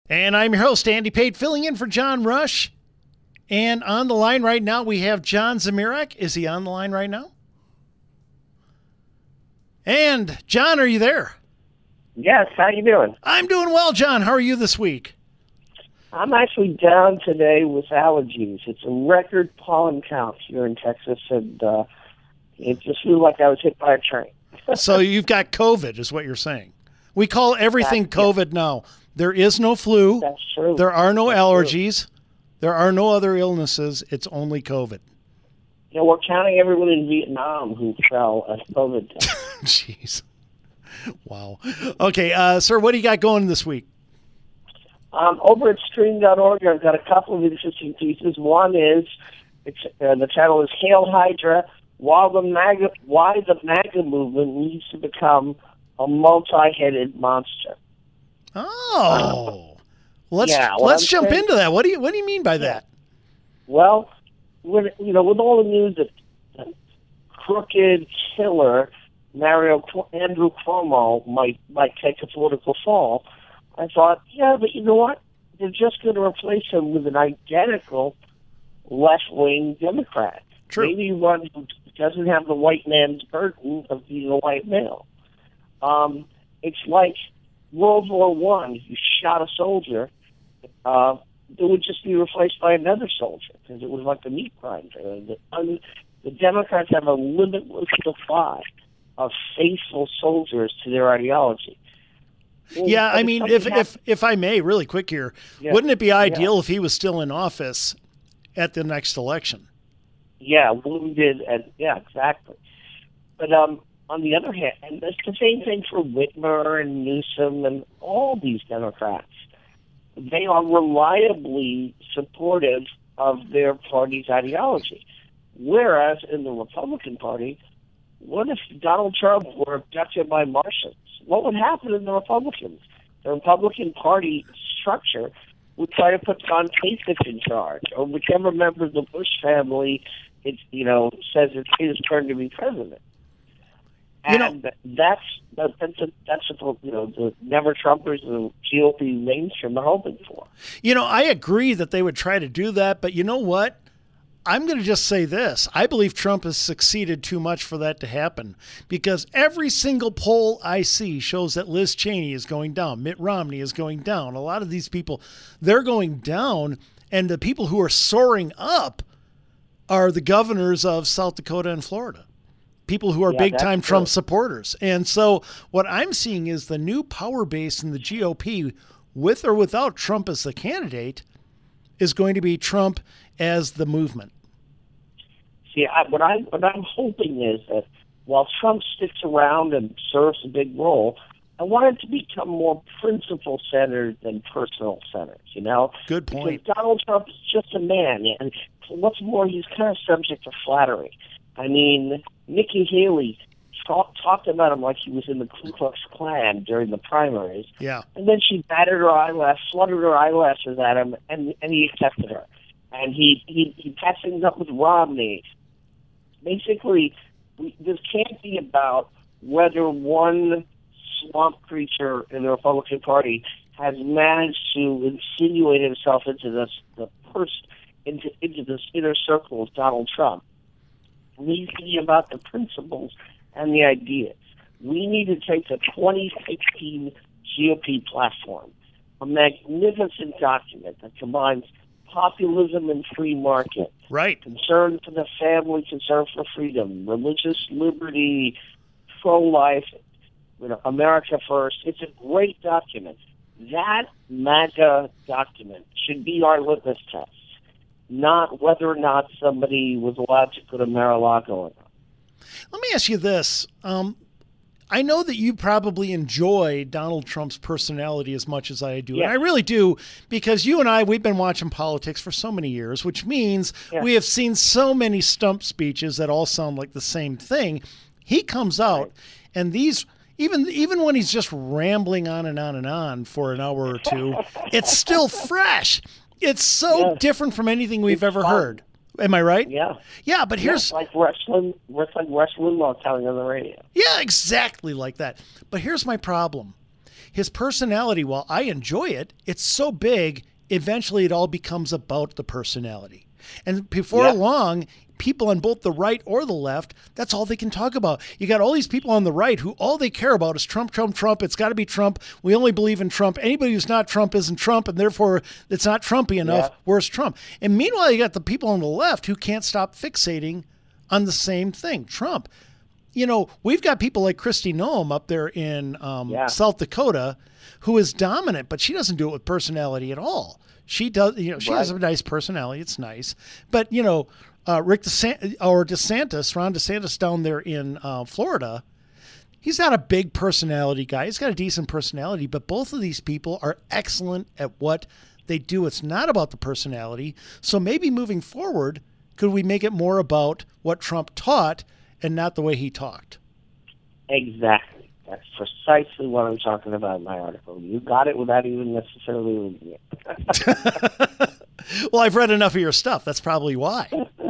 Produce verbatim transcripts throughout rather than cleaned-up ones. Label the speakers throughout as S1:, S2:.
S1: And I'm your host, Andy Pate, filling in for John Rush. And on the line right now, we have John Zmirak. Is he on the line right now? And John, are you there?
S2: Yes, how you doing?
S1: I'm doing well, John. How are you this week?
S2: I'm actually down today with allergies. It's a record pollen count here in Texas, and uh, it just flew like I was hit by a train.
S1: So you've got COVID, is what you're saying. We call everything
S2: That's,
S1: COVID
S2: yeah.
S1: now. There is no flu.
S2: That's true.
S1: There are no
S2: That's
S1: allergies.
S2: True.
S1: There are no other illnesses. It's only COVID.
S2: You know, we're counting everyone in Vietnam who fell as COVID.
S1: Jeez. Wow. Okay, uh, sir, what do you got going this week?
S2: Um, over at stream dot org, I've got a couple of interesting pieces. One is, it's, uh, the title is Hail Hydra, Why the MAGA, Why the MAGA Movement Needs to Become a Multi-Headed Monster.
S1: Oh. Let's
S2: yeah,
S1: let's
S2: I'm
S1: jump
S2: saying,
S1: into that. What do you what do you mean by that?
S2: Well, when, you know, with all the news that, that crooked killer Mario Andrew Cuomo might might take a political fall, I thought, yeah, but you know what? They're just going to replace him with an identical left-wing Democrat.
S1: True.
S2: Maybe one who doesn't have the white man's burden of being a white male. Um, it's like World War One. If you shot a soldier, uh, it would just be replaced by another soldier because it was like a meat grinder. The, un, the Democrats have a limitless supply of faithful soldiers to their ideology. Well,
S1: yeah, I mean, if, if if I may, really quick here,
S2: yeah.
S1: wouldn't it be ideal
S2: yeah.
S1: if he was still in office at the next election?
S2: Yeah, wounded, and yeah, exactly. But um, on the other hand, and it's the same thing for Whitmer and Newsom and all these Democrats. They are reliably supportive of their party's ideology. Whereas in the Republican Party, what if Donald Trump were abducted by Martians? What would happen in the Republicans? The Republican Party structure would try to put John Kasich in charge, or whichever member of the Bush family, it, you know, says it's his turn to be president.
S1: You
S2: and
S1: know,
S2: that's that, that's a, that's what you know the never Trumpers, the G O P mainstream are hoping for.
S1: You know, I agree that they would try to do that, but you know what? I'm going to just say this. I believe Trump has succeeded too much for that to happen because every single poll I see shows that Liz Cheney is going down. Mitt Romney is going down. A lot of these people, they're going down, and the people who are soaring up are the governors of South Dakota and Florida. People who are
S2: Yeah,
S1: big-time
S2: that's
S1: Trump
S2: true.
S1: supporters. And so what I'm seeing is the new power base in the G O P, with or without Trump as the candidate, is going to be Trump as the movement.
S2: See, I, what, I, what I'm hoping is that while Trump sticks around and serves a big role, I want it to become more principle-centered than personal-centered, you know?
S1: Good point.
S2: Because Donald Trump is just a man, and what's more, he's kind of subject to flattery. I mean, Nikki Haley talk, talked about him like he was in the Ku Klux Klan during the primaries.
S1: Yeah.
S2: And then she batted her eyelash, fluttered her eyelashes at him, and, and he accepted her. And he, he, he passed things up with Romney. Basically, we, this can't be about whether one swamp creature in the Republican Party has managed to insinuate himself into this the pers- into into this inner circle of Donald Trump. It needs to be about the principles and the ideas. We need to take the twenty sixteen G O P platform, a magnificent document that combines populism and free market,
S1: Right.
S2: concern for the family, concern for freedom, religious liberty, pro-life, you know, America first. It's a great document. That MAGA document should be our litmus test, not whether or not somebody was allowed to put a Mar-a-Lago in.
S1: Let me ask you this. Um, I know that you probably enjoy Donald Trump's personality as much as I do.
S2: Yeah.
S1: And I really do, because you and I, we've been watching politics for so many years, which means
S2: Yeah.
S1: we have seen so many stump speeches that all sound like the same thing. He comes out,
S2: Right.
S1: and these, even even when he's just rambling on and on and on for an hour or two, it's still fresh. It's so
S2: Yes.
S1: different from anything we've
S2: It's
S1: ever
S2: fun.
S1: heard. Am I right?
S2: Yeah.
S1: Yeah, but here's
S2: It's like wrestling, it's like Rush Limbaugh telling on the radio.
S1: Yeah, exactly like that. But here's my problem. his personality, while I enjoy it, it's so big, eventually it all becomes about the personality. And before
S2: Yeah.
S1: long, people on both the right or the left, that's all they can talk about. You got all these people on the right who all they care about is Trump, Trump, Trump. It's got to be Trump. We only believe in Trump. Anybody who's not Trump isn't Trump, and therefore it's not Trumpy enough.
S2: Yeah.
S1: Where's Trump? And meanwhile, you got the people on the left who can't stop fixating on the same thing, Trump. You know, we've got people like Kristi Noem up there in um,
S2: Yeah.
S1: South Dakota who is dominant, but she doesn't do it with personality at all. She does, you know, she has a
S2: Right.
S1: nice personality. It's nice. But, you know, uh, Rick DeSantis, or DeSantis, Ron DeSantis down there in uh, Florida, he's not a big personality guy. He's got a decent personality, but both of these people are excellent at what they do. It's not about the personality. So maybe moving forward, could we make it more about what Trump taught and not the way he talked?
S2: Exactly. That's precisely what I'm talking about in my article. You got it without even necessarily reading it.
S1: Well, I've read enough of your stuff. That's probably why.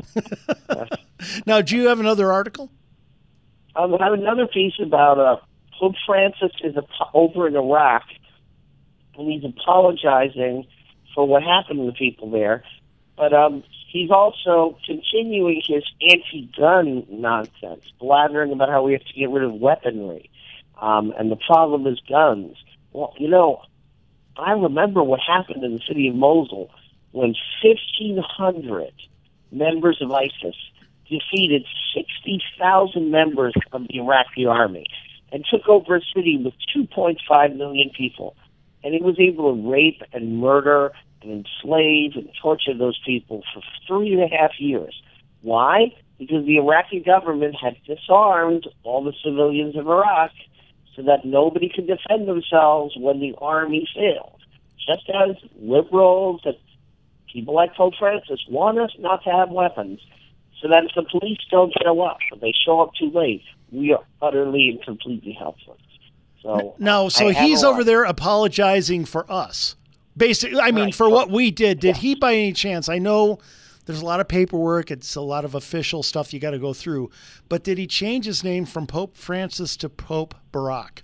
S1: Now, do you have another article?
S2: Um, I have another piece about uh, Pope Francis is ap- over in Iraq, and he's apologizing for what happened to the people there. But um, he's also continuing his anti-gun nonsense, blathering about how we have to get rid of weaponry, um, and the problem is guns. Well, you know, I remember what happened in the city of Mosul when fifteen hundred members of ISIS defeated sixty thousand members of the Iraqi army and took over a city with two point five million people. And he was able to rape and murder and enslave and torture those people for three and a half years. Why? Because the Iraqi government had disarmed all the civilians of Iraq so that nobody could defend themselves when the army failed. Just as liberals and people like Pope Francis want us not to have weapons, so that if the police don't show up, if they show up too late, we are utterly and completely helpless. So
S1: No, so
S2: I have
S1: he's
S2: a lot-
S1: over there apologizing for us. Basically, I mean,
S2: Right.
S1: for what we did. Did
S2: Yeah.
S1: he, by any chance, I know there's a lot of paperwork, it's a lot of official stuff you got to go through, but did he change his name from Pope Francis to Pope Barack?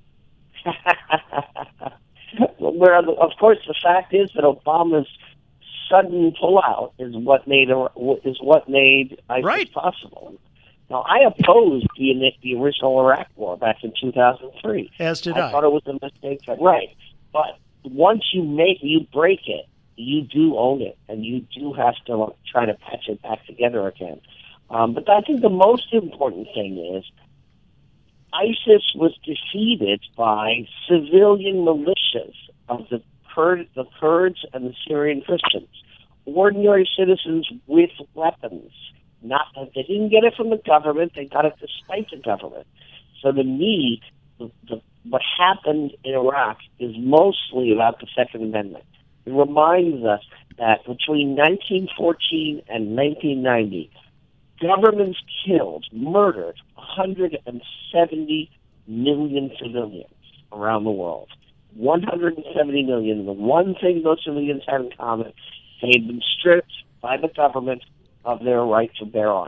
S2: Where, of course, the fact is that Obama's sudden pullout is what made is what made ISIS
S1: Right.
S2: possible. Now, I opposed the the original Iraq War back in two thousand three.
S1: As did
S2: I
S1: I.
S2: thought it was a mistake. Right, but once you make you break it, you do own it, and you do have to like, try to patch it back together again. Um, but I think the most important thing is ISIS was defeated by civilian militias of the Kurd, the Kurds and the Syrian Christians, ordinary citizens with weapons. Not they didn't get it from the government; they got it despite the government. So to me, the, the, what happened in Iraq is mostly about the Second Amendment. It reminds us that between nineteen fourteen and nineteen ninety, governments killed, murdered one hundred seventy million civilians around the world. one hundred seventy million. The one thing those civilians had in common, they had been stripped by the government of their right to bear arms.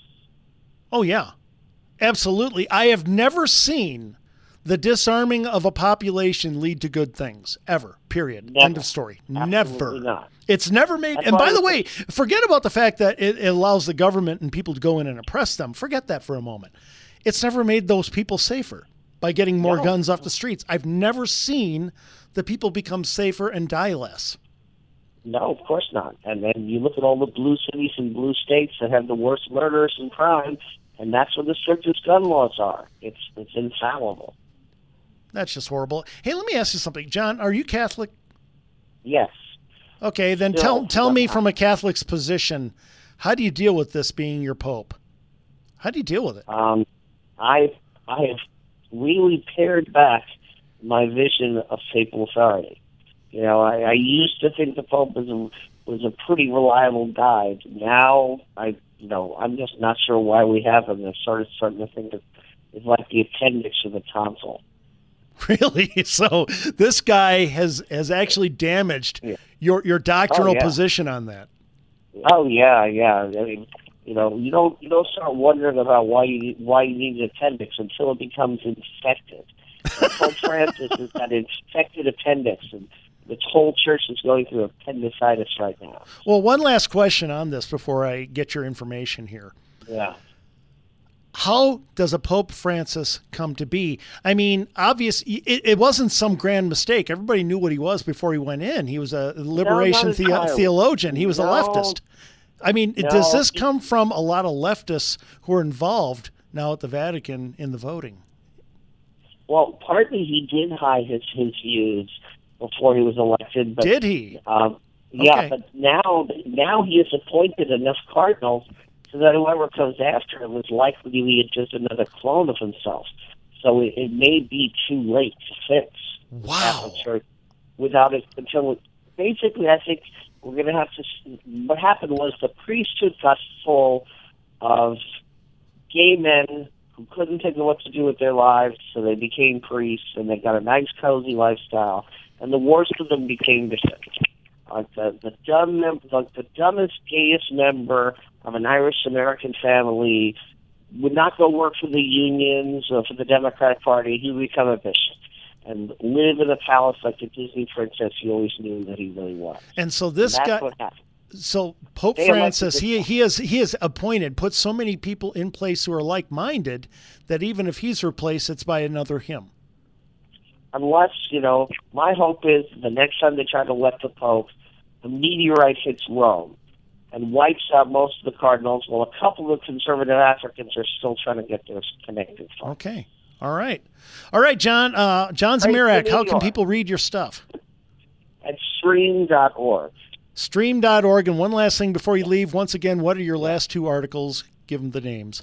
S1: Oh, yeah, absolutely. I have never seen the disarming of a population lead to good things, ever, period.
S2: Never.
S1: End of story.
S2: Absolutely
S1: Never.
S2: not.
S1: It's never made.
S2: That's
S1: And by
S2: why
S1: the
S2: I-
S1: way, forget about the fact that it, it allows the government and people to go in and oppress them. Forget that for a moment. It's never made those people safer by getting more
S2: No.
S1: guns off the streets. I've never seen the people become safer and die less.
S2: No, of course not. And then you look at all the blue cities and blue states that have the worst murders and crime, and that's what the strictest gun laws are. It's it's infallible.
S1: That's just horrible. Hey, let me ask you something. John, are you Catholic?
S2: Yes.
S1: Okay, then
S2: No,
S1: tell tell me
S2: I'm not.
S1: from a Catholic's position, how do you deal with this being your pope? How do you deal with it?
S2: Um, I I have really pared back my vision of papal authority. You know, I, I used to think the Pope was a, was a pretty reliable guide. Now, I you know, I'm just not sure why we have him. I'm sort of starting to think that it's like the appendix of the tonsil.
S1: Really? So this guy has has actually damaged
S2: Yeah.
S1: your your doctrinal
S2: Oh, yeah.
S1: position on that.
S2: Oh yeah, yeah. I mean, you know, you don't you don't start wondering about why you why you need an appendix until it becomes infected. And Pope Francis has got an infected appendix, and the whole church is going through appendicitis right now.
S1: Well, one last question on this before I get your information here.
S2: Yeah.
S1: How does a Pope Francis come to be? I mean, obvious. It, it wasn't some grand mistake. Everybody knew what he was before he went in. He was a liberation
S2: no,
S1: the, theologian. He was
S2: no,
S1: a leftist. I mean,
S2: no,
S1: does this come from a lot of leftists who are involved now at the Vatican in the voting?
S2: Well, partly he did hide his, his views before he was elected. But,
S1: did he?
S2: Um, yeah,
S1: okay.
S2: but now now he has appointed enough cardinals so that whoever comes after him is likely to be just another clone of himself. So it, it may be too late to fix the
S1: wow.
S2: Catholic Church without it until it, basically I think we're going to have to. What happened was the priesthood got full of gay men who couldn't think of what to do with their lives, so they became priests, and they got a nice, cozy lifestyle. And the worst of them became bishops. Like the the dumb, mem- like the dumbest, gayest member of an Irish American family would not go work for the unions or for the Democratic Party. He would become a bishop and live in a palace like the Disney princess he always knew that he really was.
S1: And so this
S2: and that's
S1: guy.
S2: what happened.
S1: So Pope
S2: They
S1: Francis,
S2: elected
S1: he
S2: this
S1: he has he has appointed, put so many people in place who are like-minded that even if he's replaced, it's by another him.
S2: Unless, you know, my hope is the next time they try to elect the Pope, the meteorite hits Rome and wipes out most of the cardinals, while a couple of conservative Africans are still trying to get their connected from.
S1: Okay. All right. All right, John. Uh, John Zmirak, how can people read your stuff?
S2: At stream dot org.
S1: stream dot org. And one last thing before you leave, once again, what are your last two articles? Give them the names.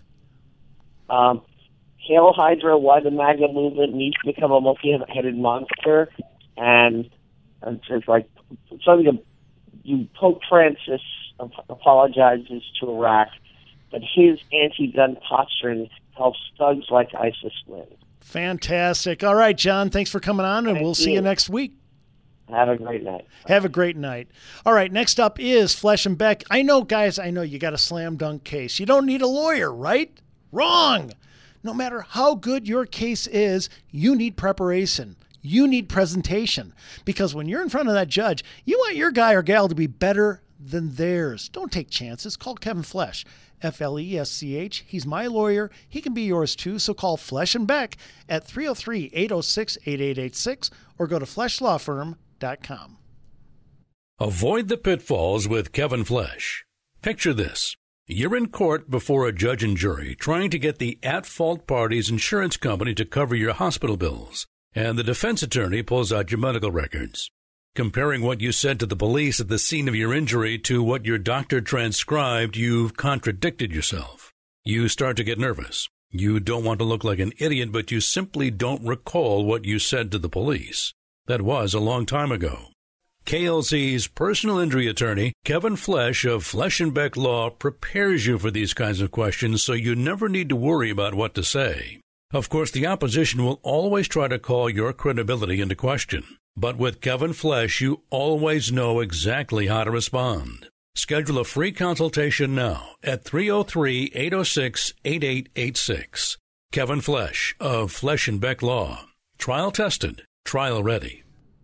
S2: Um, Hail Hydra, Why the MAGA Movement Needs to Become a Multi-Headed Monster. And it's, it's like something to, you, Pope Francis apologizes to Iraq, but his anti-gun posturing helps thugs like ISIS win.
S1: Fantastic. All right, John, thanks for coming on, and
S2: Thank
S1: we'll see
S2: you.
S1: you next week.
S2: Have a great night.
S1: Have a great night. All right, next up is Flesh and Beck. I know, guys, I know you got a slam dunk case. You don't need a lawyer, right? Wrong. No matter how good your case is, you need preparation. You need presentation. Because when you're in front of that judge, you want your guy or gal to be better than theirs. Don't take chances. Call Kevin Flesch. F L E S C H. He's my lawyer. He can be yours too. So call Flesch and Beck at three oh three, eight oh six, eight eight eight six or go to flesch law firm dot com.
S3: Avoid the pitfalls with Kevin Flesch. Picture this. You're in court before a judge and jury trying to get the at-fault party's insurance company to cover your hospital bills, and the defense attorney pulls out your medical records. Comparing what you said to the police at the scene of your injury to what your doctor transcribed, you've contradicted yourself. You start to get nervous. You don't want to look like an idiot, but you simply don't recall what you said to the police. That was a long time ago. K L Z's personal injury attorney, Kevin Flesch of Flesch and Beck Law, prepares you for these kinds of questions so you never need to worry about what to say. Of course, the opposition will always try to call your credibility into question. But with Kevin Flesch, you always know exactly how to respond. Schedule a free consultation now at three oh three, eight oh six, eight eight eight six. Kevin Flesch of Flesch and Beck Law. Trial tested, trial ready.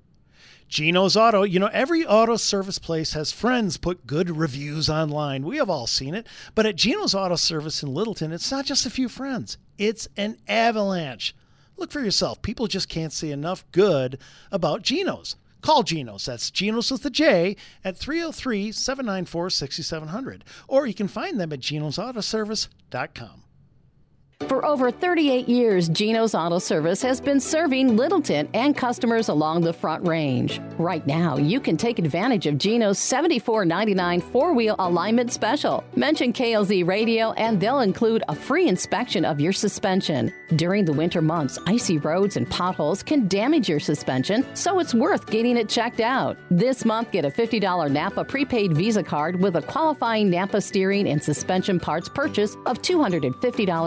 S1: Gino's Auto. You know, every auto service place has friends put good reviews online. We have all seen it. But at Gino's Auto Service in Littleton, it's not just a few friends. It's an avalanche. Look for yourself. People just can't say enough good about Gino's. Call Gino's. That's Gino's with a J at three oh three, seven nine four, six seven zero zero. Or you can find them at genos auto service dot com.
S4: For over thirty-eight years, Gino's Auto Service has been serving Littleton and customers along the Front Range. Right now, you can take advantage of Gino's seventy-four ninety-nine four-wheel alignment special. Mention K L Z Radio and they'll include a free inspection of your suspension. During the winter months, icy roads and potholes can damage your suspension, so it's worth getting it checked out. This month, get a fifty dollars Napa prepaid Visa card with a qualifying Napa steering and suspension parts purchase of two hundred fifty dollars or more.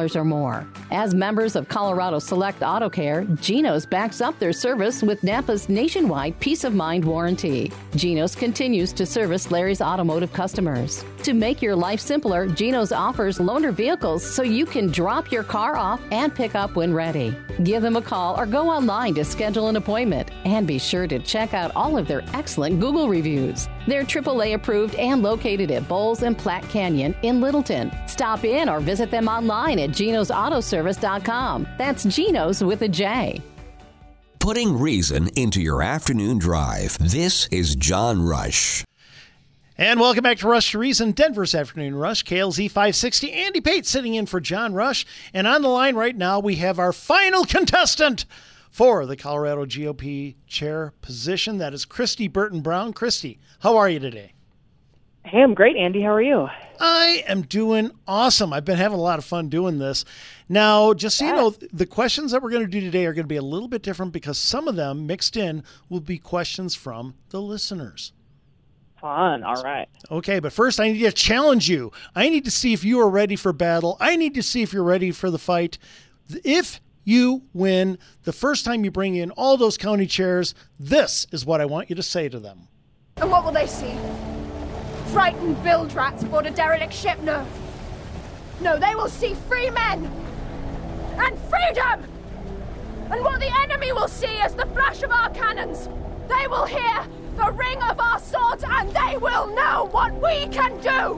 S4: more. As members of Colorado Select Auto Care, Geno's backs up their service with Napa's nationwide peace of mind warranty. Geno's continues to service Larry's automotive customers. To make your life simpler, Geno's offers loaner vehicles so you can drop your car off and pick up when ready. Give them a call or go online to schedule an appointment. And be sure to check out all of their excellent Google reviews. They're triple A approved and located at Bowles and Platte Canyon in Littleton. Stop in or visit them online at genos auto service dot com. That's Geno's with a J.
S5: Putting reason into your afternoon drive. This is John Rush.
S1: And welcome back to Rush to Reason, Denver's Afternoon Rush, K L Z five sixty. Andy Pate sitting in for John Rush. And on the line right now, we have our final contestant for the Colorado G O P chair position. That is Christy Burton Brown. Christy, how are you today?
S6: Hey, I'm great, Andy. How are you?
S1: I am doing awesome. I've been having a lot of fun doing this. Now, just so you know, the questions that we're going to do today are going to be a little bit different because some of them mixed in will be questions from the listeners.
S6: Fun. All right.
S1: Okay, but first I need to challenge you. I need to see if you are ready for battle. I need to see if you're ready for the fight. If you win the first time you bring in all those county chairs, this is what I want you to say to them.
S7: And what will they see? Frightened bilge rats aboard a derelict ship? No. No, they will see free men and freedom! And what the enemy will see is the flash of our cannons. They will hear the ring of our swords, and they will know what we can do!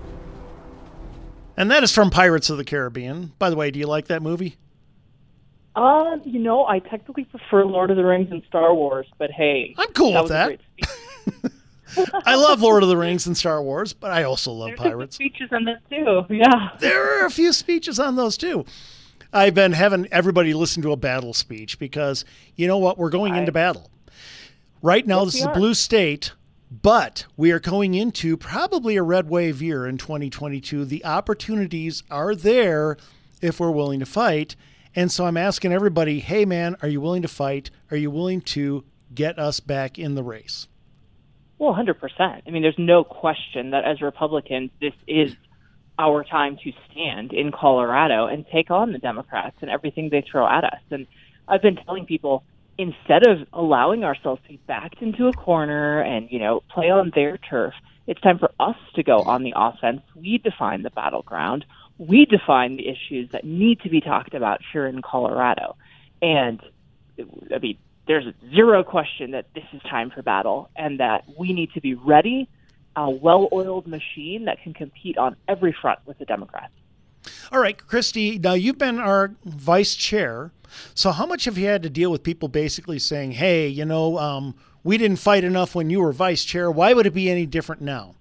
S1: And that is from Pirates of the Caribbean. By the way, do you like that movie?
S6: Uh, you know, I technically prefer Lord of the Rings and Star Wars, but hey.
S1: I'm cool
S6: that
S1: with that. I love Lord of the Rings and Star Wars, but I also love
S6: There's
S1: Pirates.
S6: Speeches on this too, yeah.
S1: There are a few speeches on those too. I've been having everybody listen to a battle speech because, you know what, we're going
S6: I,
S1: into battle. Right now,
S6: yes,
S1: this is a
S6: are.
S1: blue state, but we are going into probably a red wave year in twenty twenty-two. The opportunities are there if we're willing to fight. And so I'm asking everybody, hey, man, are you willing to fight? Are you willing to get us back in the race?
S6: Well, one hundred percent. I mean, there's no question that as Republicans, this is our time to stand in Colorado and take on the Democrats and everything they throw at us. And I've been telling people, instead of allowing ourselves to be backed into a corner and, you know, play on their turf, it's time for us to go on the offense. We define the battleground. We define the issues that need to be talked about here in Colorado. And, I mean, there's zero question that this is time for battle and that we need to be ready, a well-oiled machine that can compete on every front with the Democrats.
S1: All right, Christy, now you've been our vice chair. So how much have you had to deal with people basically saying, hey, you know, um, we didn't fight enough when you were vice chair. Why would it be any different now?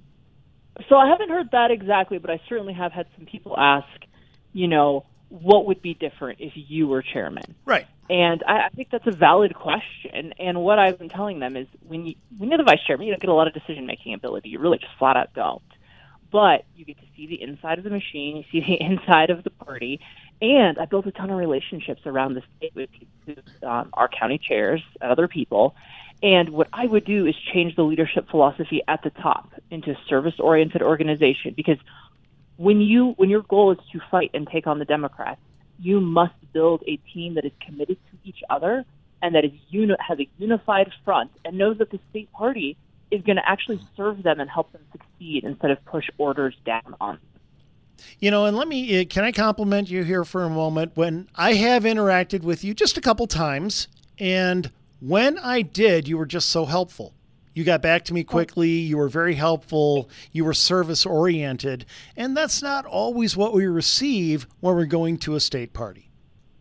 S6: So I haven't heard that exactly, but I certainly have had some people ask, you know, what would be different if you were chairman?
S1: Right.
S6: And I, I think that's a valid question. And what I've been telling them is when, you, when you're the vice chairman, you don't get a lot of decision-making ability. You really just flat out don't. But you get to see the inside of the machine, you see the inside of the party, and I built a ton of relationships around the state with um, our county chairs and other people. And what I would do is change the leadership philosophy at the top into a service-oriented organization. Because when you when your goal is to fight and take on the Democrats, you must build a team that is committed to each other and that is uni- has a unified front and knows that the state party is going to actually serve them and help them succeed instead of push orders down on them.
S1: You know, and let me, can I compliment you here for a moment? When I have interacted with you just a couple times, and when I did, you were just so helpful. You got back to me quickly. You were very helpful. You were service-oriented. And that's not always what we receive when we're going to a state party.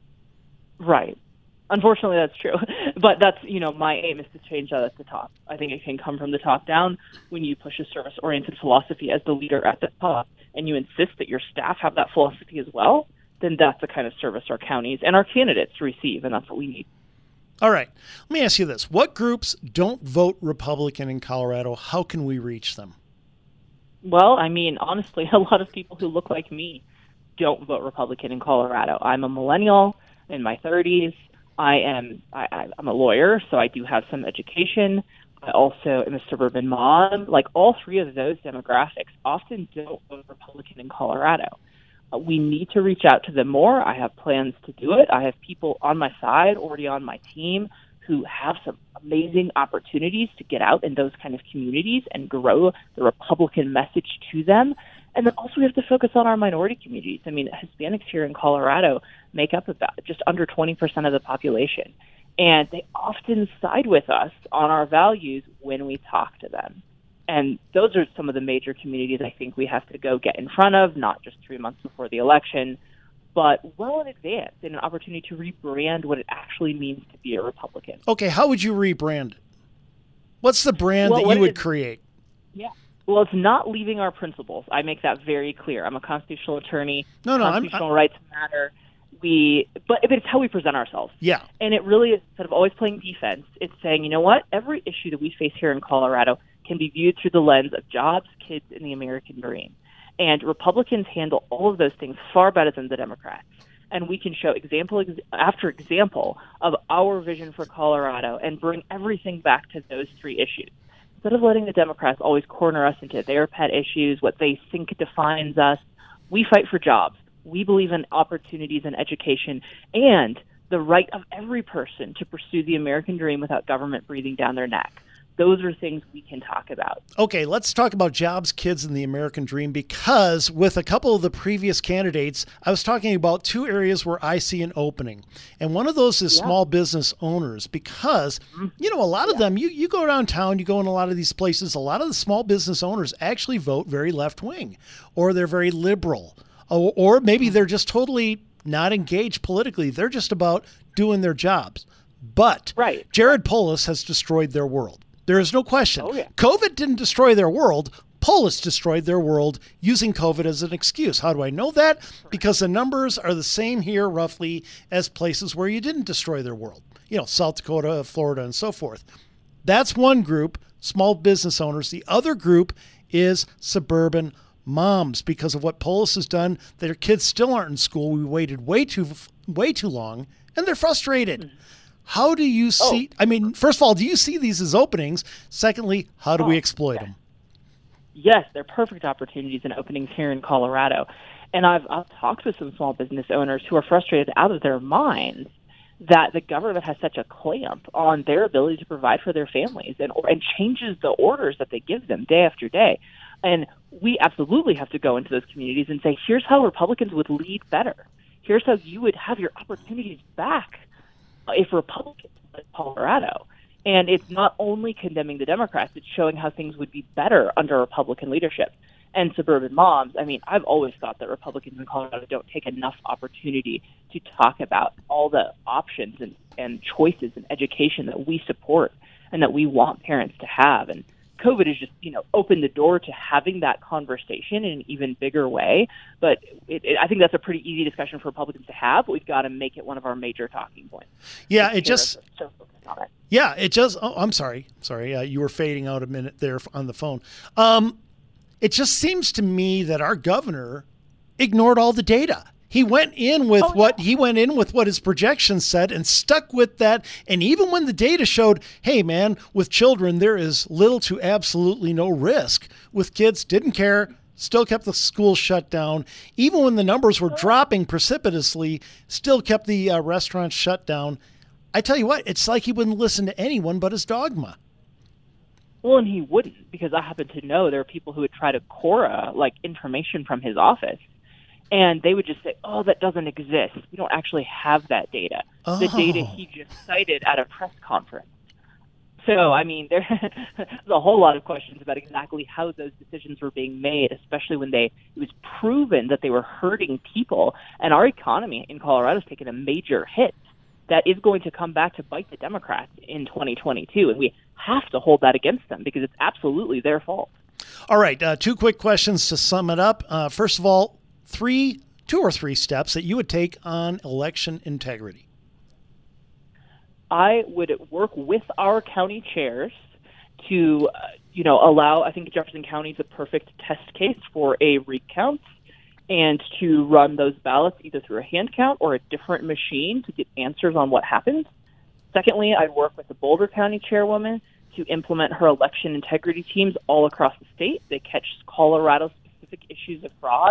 S6: Right. Unfortunately, that's true. But that's, you know, my aim is to change that at the top. I think it can come from the top down when you push a service-oriented philosophy as the leader at the top and you insist that your staff have that philosophy as well, then that's the kind of service our counties and our candidates receive, and that's what we need.
S1: All right. Let me ask you this. What groups don't vote Republican in Colorado? How can we reach them?
S6: Well, I mean, honestly, a lot of people who look like me don't vote Republican in Colorado. I'm a millennial in my thirties. I am I, I'm a lawyer, so I do have some education. I also am a suburban mom. Like all three of those demographics often don't vote Republican in Colorado. We need to reach out to them more. I have plans to do it. I have people on my side, already on my team, who have some amazing opportunities to get out in those kind of communities and grow the Republican message to them. And then also we have to focus on our minority communities. I mean, Hispanics here in Colorado make up about just under twenty percent of the population. And they often side with us on our values when we talk to them. And those are some of the major communities I think we have to go get in front of, not just three months before the election, but well in advance, in an opportunity to rebrand what it actually means to be a Republican.
S1: Okay, how would you rebrand it? What's the brand
S6: well,
S1: that you would
S6: is,
S1: create?
S6: Yeah. Well, it's not leaving our principles. I make that very clear. I'm a constitutional attorney.
S1: No, no,
S6: Constitutional
S1: I'm, I'm,
S6: rights matter. We, but, but it's how we present ourselves.
S1: Yeah.
S6: And it really is, instead of always playing defense, it's saying, you know what, every issue that we face here in Colorado can be viewed through the lens of jobs, kids, and the American dream. And Republicans handle all of those things far better than the Democrats. And we can show example ex- after example of our vision for Colorado and bring everything back to those three issues. Instead of letting the Democrats always corner us into their pet issues, what they think defines us, we fight for jobs. We believe in opportunities and education and the right of every person to pursue the American dream without government breathing down their neck. Those are things we can talk about.
S1: Okay, let's talk about jobs, kids, and the American dream, because with a couple of the previous candidates, I was talking about two areas where I see an opening. And one of those is yeah. small business owners, because, you know, a lot of yeah. them, you, you go downtown, you go in a lot of these places, a lot of the small business owners actually vote very left-wing, or they're very liberal, or, or maybe they're just totally not engaged politically. They're just about doing their jobs. But
S6: right.
S1: Jared Polis has destroyed their world. There is no question.
S6: Oh, yeah.
S1: COVID didn't destroy their world. Polis destroyed their world using COVID as an excuse. How do I know that? Because the numbers are the same here roughly as places where you didn't destroy their world. You know, South Dakota, Florida, and so forth. That's one group, small business owners. The other group is suburban moms. Because of what Polis has done, their kids still aren't in school. We waited way too, way too long, and they're frustrated. Mm-hmm. How do you see, oh. I mean, first of all, do you see these as openings? Secondly, how do oh, we exploit
S6: yes.
S1: them?
S6: Yes, they're perfect opportunities and openings here in Colorado. And I've, I've talked with some small business owners who are frustrated out of their minds that the government has such a clamp on their ability to provide for their families and, and changes the orders that they give them day after day. And we absolutely have to go into those communities and say, here's how Republicans would lead better. Here's how you would have your opportunities back if Republicans led Colorado. And it's not only condemning the Democrats, it's showing how things would be better under Republican leadership. And suburban moms, I mean, I've always thought that Republicans in Colorado don't take enough opportunity to talk about all the options and, and choices in education that we support and that we want parents to have. And COVID has just, you know, opened the door to having that conversation in an even bigger way. But it, it, I think that's a pretty easy discussion for Republicans to have, but we've got to make it one of our major talking points.
S1: Yeah, it just,
S6: so focused on it.
S1: yeah, it just, oh, I'm sorry. Sorry. Uh, you were fading out a minute there on the phone. Um, it just seems to me that our governor ignored all the data. He went in with oh, what yeah. he went in with what his projections said and stuck with that. And even when the data showed, hey, man, with children, there is little to absolutely no risk. With kids, didn't care, still kept the schools shut down. Even when the numbers were dropping precipitously, still kept the uh, restaurants shut down. I tell you what, it's like he wouldn't listen to anyone but his dogma.
S6: Well, and he wouldn't, because I happen to know there are people who would try to Cora, like, information from his office. And they would just say, oh, that doesn't exist. We don't actually have that data.
S1: Oh.
S6: The data he just cited at a press conference. So, I mean, there's a whole lot of questions about exactly how those decisions were being made, especially when they it was proven that they were hurting people. And our economy in Colorado has taken a major hit that is going to come back to bite the Democrats in twenty twenty-two. And we have to hold that against them because it's absolutely their fault.
S1: All right. Uh, two quick questions to sum it up. Uh, first of all, three, two or three steps that you would take on election integrity.
S6: I would work with our county chairs to, uh, you know, allow, I think Jefferson County is a perfect test case for a recount, and to run those ballots either through a hand count or a different machine to get answers on what happened. Secondly, I'd work with the Boulder County chairwoman to implement her election integrity teams all across the state. They catch Colorado-specific issues of fraud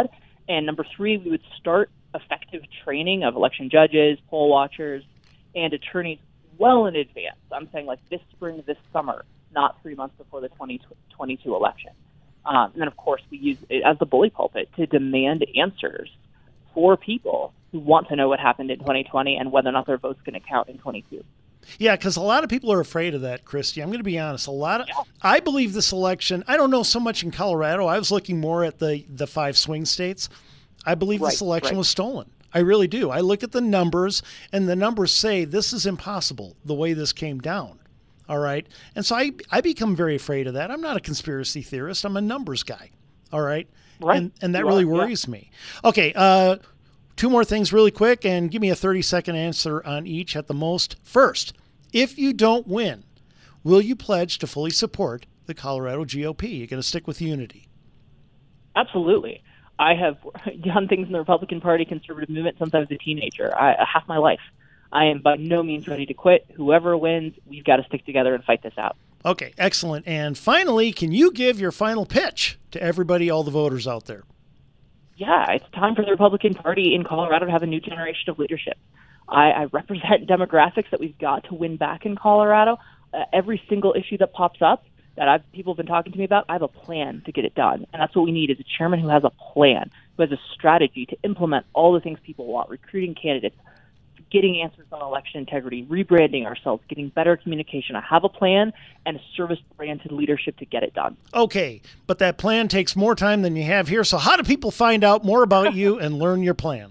S6: And number three, we would start effective training of election judges, poll watchers, and attorneys well in advance. I'm saying like this spring, this summer, not three months before the twenty twenty-two election. Um, and then, of course, we use it as the bully pulpit to demand answers for people who want to know what happened in twenty twenty and whether or not their vote's going to count in twenty-two.
S1: Yeah, because a lot of people are afraid of that, Christy. I'm going to be honest. A lot of, yeah. I believe this election, I don't know so much in Colorado. I was looking more at the, the five swing states. I believe
S6: right,
S1: this election
S6: right.
S1: was stolen. I really do. I look at the numbers, and the numbers say this is impossible, the way this came down. All right? And so I, I become very afraid of that. I'm not a conspiracy theorist. I'm a numbers guy. All right?
S6: Right.
S1: And, and that
S6: you
S1: really
S6: are,
S1: worries
S6: yeah.
S1: me. Okay, uh, two more things really quick, and give me a thirty-second answer on each at the most. First, if you don't win, will you pledge to fully support the Colorado G O P? You're going to stick with unity?
S6: Absolutely. I have done things in the Republican Party conservative movement since I was a teenager, I, half my life. I am by no means ready to quit. Whoever wins, we've got to stick together and fight this out.
S1: Okay, excellent. And finally, can you give your final pitch to everybody, all the voters out there?
S6: Yeah, it's time for the Republican Party in Colorado to have a new generation of leadership. I, I represent demographics that we've got to win back in Colorado. Uh, every single issue that pops up that I've, people have been talking to me about, I have a plan to get it done. And that's what we need is a chairman who has a plan, who has a strategy to implement all the things people want, recruiting candidates, getting answers on election integrity, rebranding ourselves, getting better communication. I have a plan and a service-oriented leadership to get it done.
S1: Okay, but that plan takes more time than you have here. So how do people find out more about you and learn your plan?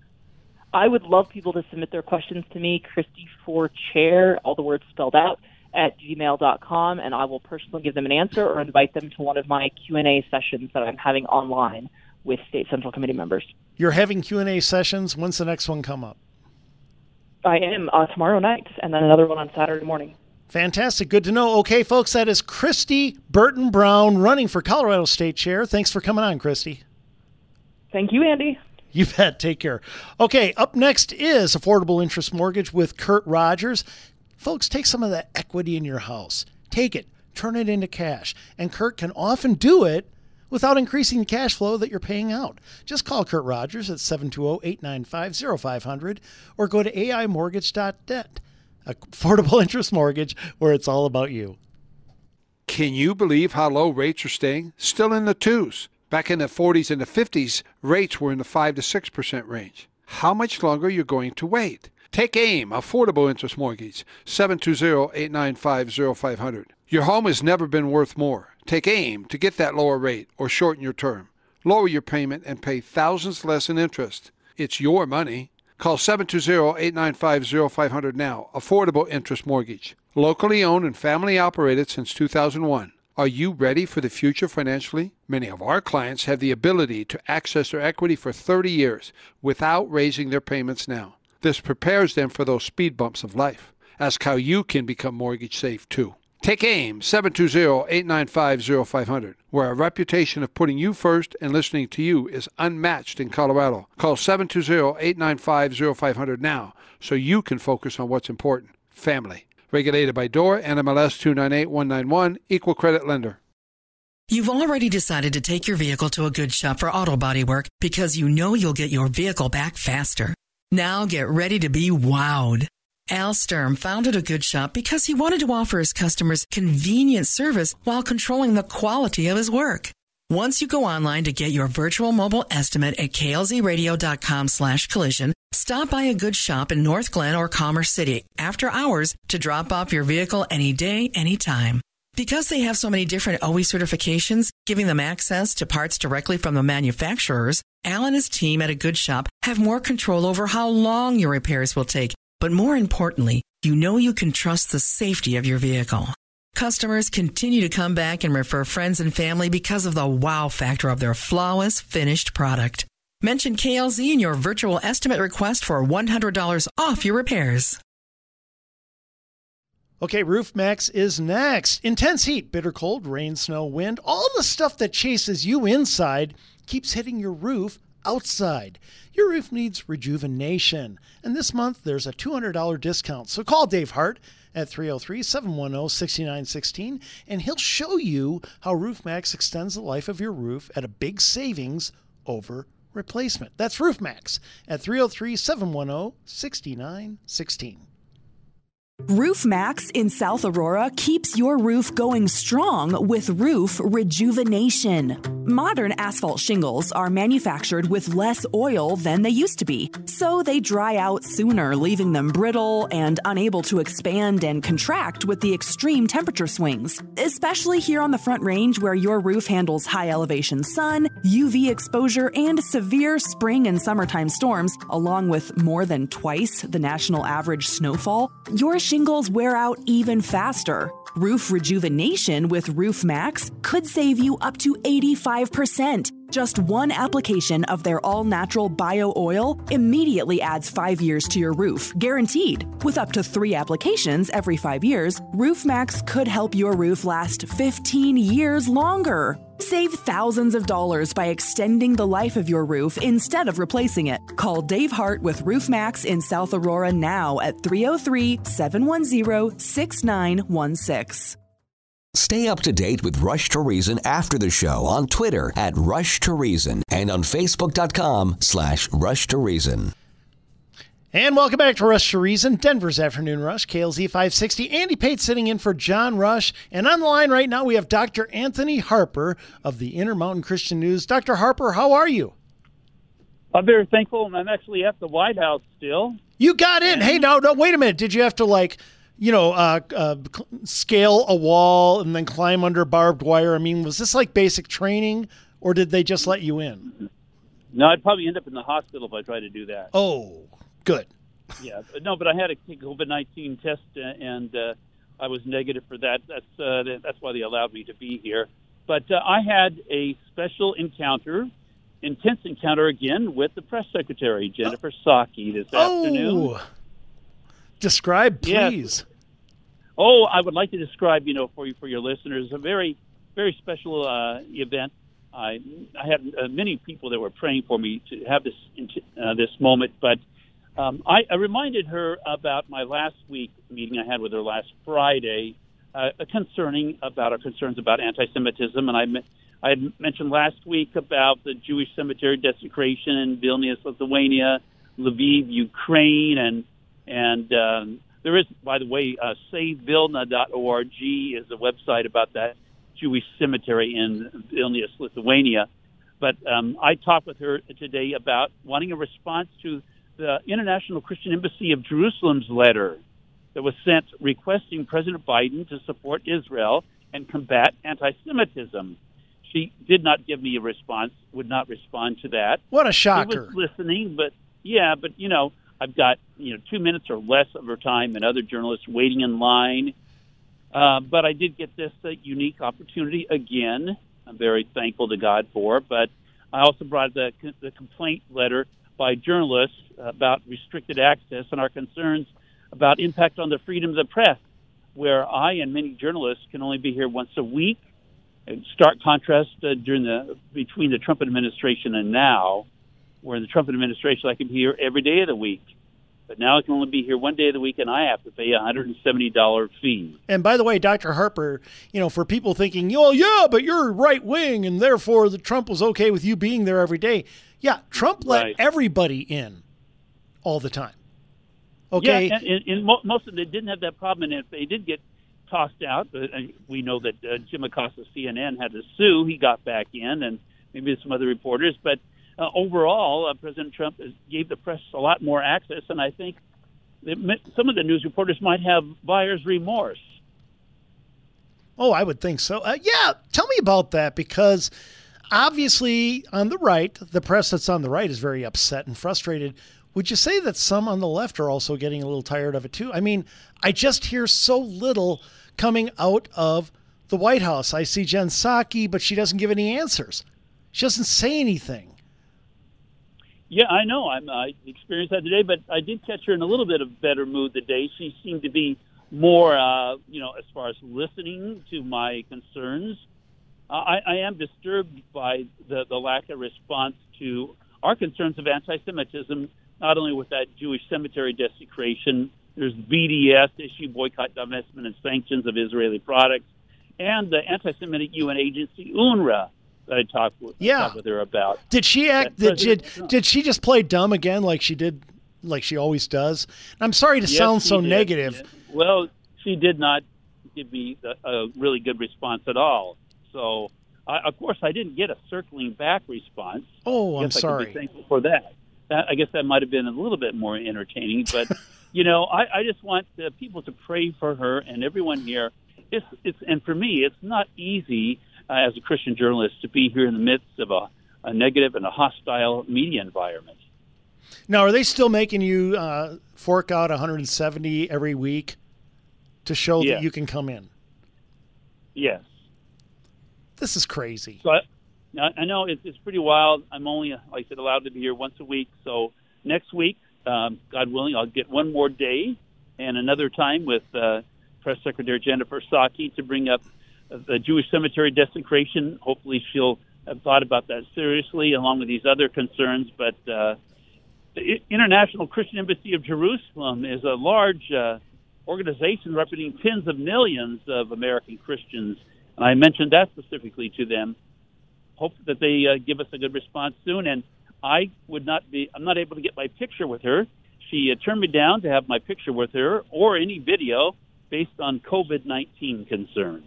S6: I would love people to submit their questions to me, Christy for Chair, all the words spelled out, at gmail dot com, and I will personally give them an answer or invite them to one of my Q and A sessions that I'm having online with State Central Committee members.
S1: You're having Q and A sessions. When's the next one come up?
S6: I am uh, tomorrow night, and then another one on Saturday morning.
S1: Fantastic. Good to know. Okay, folks, that is Christy Burton Brown running for Colorado State Chair. Thanks for coming on, Christy.
S6: Thank you, Andy.
S1: You bet. Take care. Okay, up next is Affordable Interest Mortgage with Kurt Rogers. Folks, take some of that equity in your house. Take it, turn it into cash. And Kurt can often do it without increasing the cash flow that you're paying out. Just call Kurt Rogers at seven two zero, eight nine five, zero five zero zero or go to A I mortgage dot net. Affordable Interest Mortgage, where it's all about you.
S8: Can you believe how low rates are staying? Still in the twos. Back in the forties and the fifties, rates were in the five to six percent range. How much longer are you going to wait? Take AIM, Affordable Interest Mortgage, seven two zero, eight nine five, zero five zero zero. Your home has never been worth more. Take AIM to get that lower rate or shorten your term. Lower your payment and pay thousands less in interest. It's your money. Call seven two zero, eight nine five, zero five zero zero now. Affordable Interest Mortgage. Locally owned and family operated since two thousand one. Are you ready for the future financially? Many of our clients have the ability to access their equity for thirty years without raising their payments now. This prepares them for those speed bumps of life. Ask how you can become mortgage safe too. Take AIM, seven two zero, eight nine five, zero five zero zero, where our reputation of putting you first and listening to you is unmatched in Colorado. Call seven two zero, eight nine five, zero five zero zero now so you can focus on what's important, family. Regulated by D O R, N M L S two nine eight one nine one, Equal Credit Lender.
S9: You've already decided to take your vehicle to a good shop for auto body work because you know you'll get your vehicle back faster. Now get ready to be wowed. Al Sturm founded a good shop because he wanted to offer his customers convenient service while controlling the quality of his work. Once you go online to get your virtual mobile estimate at K L Z radio dot com slash collision, stop by a good shop in North Glen or Commerce City after hours to drop off your vehicle any day, anytime. Because they have so many different O E certifications, giving them access to parts directly from the manufacturers, Al and his team at a good shop have more control over how long your repairs will take. But more importantly, you know you can trust the safety of your vehicle. Customers continue to come back and refer friends and family because of the wow factor of their flawless finished product. Mention K L Z in your virtual estimate request for one hundred dollars off your repairs.
S1: Okay, Roof Max is next. Intense heat, bitter cold, rain, snow, wind, all the stuff that chases you inside keeps hitting your roof outside. Your roof needs rejuvenation. And this month, there's a two hundred dollars discount. So call Dave Hart at three oh three, seven one oh, six nine one six, and he'll show you how Roof Max extends the life of your roof at a big savings over replacement. That's RoofMax at three oh three, seven one oh, six nine one six.
S10: RoofMax in South Aurora keeps your roof going strong with roof rejuvenation. Modern asphalt shingles are manufactured with less oil than they used to be, so they dry out sooner, leaving them brittle and unable to expand and contract with the extreme temperature swings. Especially here on the Front Range, where your roof handles high elevation sun, U V exposure, and severe spring and summertime storms, along with more than twice the national average snowfall. Your shingles wear out even faster. Roof rejuvenation with RoofMax could save you up to eighty-five percent. Just one application of their all-natural bio oil immediately adds five years to your roof, guaranteed. With up to three applications every five years, RoofMax could help your roof last fifteen years longer. Save thousands of dollars by extending the life of your roof instead of replacing it. Call Dave Hart with RoofMax in South Aurora now at three oh three, seven one oh, six nine one six.
S5: Stay up to date with Rush to Reason after the show on Twitter at Rush to Reason and on Facebook.com slash Rush to Reason.
S1: And welcome back to Rush to Reason, Denver's Afternoon Rush, K L Z five sixty. Andy Pate sitting in for John Rush. And on the line right now, we have Doctor Anthony Harper of the Intermountain Christian News. Doctor Harper, how are you?
S11: I'm very thankful, and I'm actually at the White House still.
S1: You got in. And hey, no, no, wait a minute. Did you have to, like, you know, uh, uh, scale a wall and then climb under barbed wire? I mean, was this like basic training, or did they just let you in?
S11: No, I'd probably end up in the hospital if I tried to do that.
S1: Oh, good.
S11: Yeah, no, but I had a COVID nineteen test, and uh, I was negative for that. That's uh, that's why they allowed me to be here. But uh, I had a special encounter, intense encounter again with the press secretary, Jennifer Psaki, this
S1: oh.
S11: afternoon.
S1: Describe, please.
S11: Yes. Oh, I would like to describe, you know, for you, for your listeners, a very, very special uh, event. I I had uh, many people that were praying for me to have this uh, this moment, but um, I, I reminded her about my last week meeting I had with her last Friday, uh, concerning about our concerns about anti-Semitism, and I I had mentioned last week about the Jewish cemetery desecration in Vilnius, Lithuania, Lviv, Ukraine, and And um, there is, by the way, uh, save vilna dot org is a website about that Jewish cemetery in Vilnius, Lithuania. But um, I talked with her today about wanting a response to the International Christian Embassy of Jerusalem's letter that was sent requesting President Biden to support Israel and combat anti-Semitism. She did not give me a response, would not respond to that.
S1: What a shocker.
S11: She was listening, but yeah, but, you know, I've got, you know, two minutes or less of her time and other journalists waiting in line. Uh, but I did get this uh, unique opportunity again. I'm very thankful to God for. But I also brought the, the complaint letter by journalists about restricted access and our concerns about impact on the freedom of the press, where I and many journalists can only be here once a week. In stark contrast uh, during the between the Trump administration and now, where in the Trump administration I can be here every day of the week. But now I can only be here one day of the week, and I have to pay a one hundred seventy dollars fee.
S1: And by the way, Doctor Harper, you know, for people thinking, oh, yeah, but you're right wing, and therefore the Trump was okay with you being there every day. Yeah, Trump let
S11: right.
S1: everybody in all the time. Okay.
S11: Yeah, and, and, and mo- most of them didn't have that problem, and if they did get tossed out, uh, we know that uh, Jim Acosta, C N N, had to sue. He got back in, and maybe some other reporters, but Uh, overall, uh, President Trump is, gave the press a lot more access, and I think that some of the news reporters might have buyer's remorse.
S1: Oh, I would think so. Uh, yeah, tell me about that, because obviously on the right, the press that's on the right is very upset and frustrated. Would you say that some on the left are also getting a little tired of it too? I mean, I just hear so little coming out of the White House. I see Jen Psaki, but she doesn't give any answers. She doesn't say anything.
S11: Yeah, I know. I'm, I experienced that today, but I did catch her in a little bit of better mood today. She seemed to be more, uh, you know, as far as listening to my concerns. Uh, I, I am disturbed by the, the lack of response to our concerns of anti-Semitism, not only with that Jewish cemetery desecration. There's B D S, issue boycott, divestment, and sanctions of Israeli products, and the anti-Semitic U N agency, UNRWA, that I talked with,
S1: yeah.
S11: talked with her about.
S1: Did she act? Did, did
S11: Trump.
S1: did she just play dumb again, like she did, like she always does? I'm sorry to
S11: Yes,
S1: sound
S11: she
S1: so
S11: did.
S1: negative.
S11: Yeah. Well, she did not give me a, a really good response at all. So, I, of course, I didn't get a circling back response.
S1: Oh,
S11: I
S1: I'm
S11: guess I
S1: sorry.
S11: could be thankful for that. that. I guess that might have been a little bit more entertaining. But, you know, I, I just want uh, people to pray for her and everyone here. It's, it's and for me, it's not easy uh, as a Christian journalist to be here in the midst of a, a negative and a hostile media environment.
S1: Now, are they still making you uh, fork out one hundred seventy every week to show
S11: Yes.
S1: that you can come in?
S11: Yes.
S1: This is crazy.
S11: So I, I know it's, it's pretty wild. I'm only, like I said, allowed to be here once a week. So next week, um, God willing, I'll get one more day and another time with uh, Press Secretary Jennifer Psaki to bring up the Jewish cemetery desecration. Hopefully she'll have thought about that seriously along with these other concerns. But uh, the International Christian Embassy of Jerusalem is a large uh, organization representing tens of millions of American Christians. And I mentioned that specifically to them. Hope that they uh, give us a good response soon. And I would not be, I'm not able to get my picture with her. She uh, turned me down to have my picture with her or any video based on COVID nineteen concerns.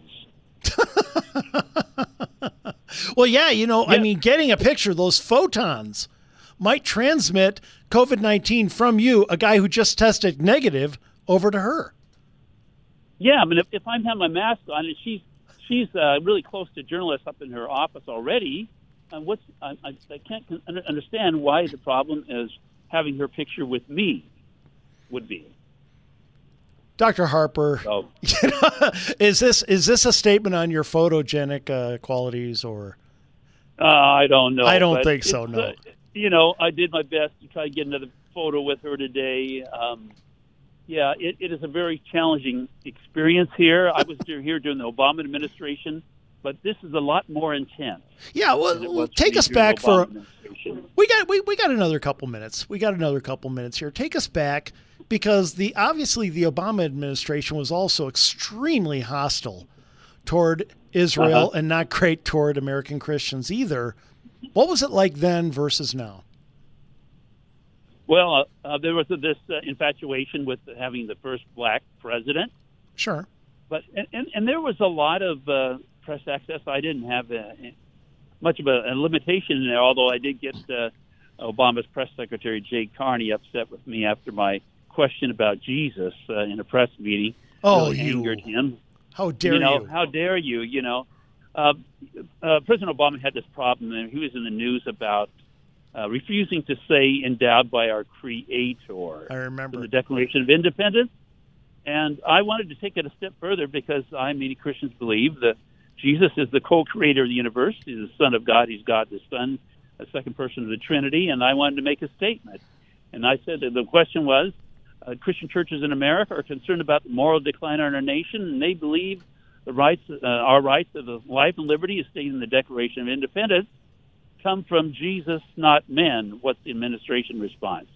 S1: Well, yeah, you know,
S11: Yeah.
S1: I mean, getting a picture, those photons might transmit COVID nineteen from you, a guy who just tested negative, over to her.
S11: Yeah, I mean, if, if I'm having my mask on and she's she's uh, really close to journalists up in her office already, uh, what's I, I, I can't con- under- understand why the problem is having her picture with me would be.
S1: Doctor Harper,
S11: So,
S1: you know, is this is this a statement on your photogenic uh, qualities, or?
S11: uh, I don't know.
S1: I don't
S11: but
S1: think so,
S11: it's,
S1: no.
S11: Uh, you know, I did my best to try to get another photo with her today. Um, yeah, it, it is a very challenging experience here. I was here during the Obama administration, but this is a lot more intense.
S1: Yeah,
S11: than it
S1: well,
S11: was
S1: take
S11: me
S1: us
S11: during
S1: back
S11: the
S1: for.
S11: Obama administration.
S1: We got we, we got another couple minutes. We got another couple minutes here. Take us back, because the obviously the Obama administration was also extremely hostile toward Israel
S11: Uh-huh.
S1: and not great toward American Christians either. What was it like then versus now?
S11: Well, uh, uh, there was this uh, infatuation with having the first black president,
S1: Sure.
S11: but and, and, and there was a lot of uh, press access. I didn't have uh much of a, a limitation in there, although I did get uh, Obama's press secretary, Jay Carney, upset with me after my question about Jesus uh, in a press meeting.
S1: Oh,
S11: really
S1: you.
S11: angered him.
S1: How dare
S11: you know,
S1: you?
S11: how dare you? You know, uh, uh, President Obama had this problem, and he was in the news about uh, refusing to say "endowed by our Creator"
S1: I remember.
S11: in the Declaration of Independence. And I wanted to take it a step further because I, many Christians believe that Jesus is the co-creator of the universe. He's the Son of God. He's God the Son, a second person of the Trinity. And I wanted to make a statement. And I said that the question was, uh, Christian churches in America are concerned about the moral decline in our nation, and they believe the rights, uh, our rights of life and liberty, as stated in the Declaration of Independence, come from Jesus, not men. What's the administration response?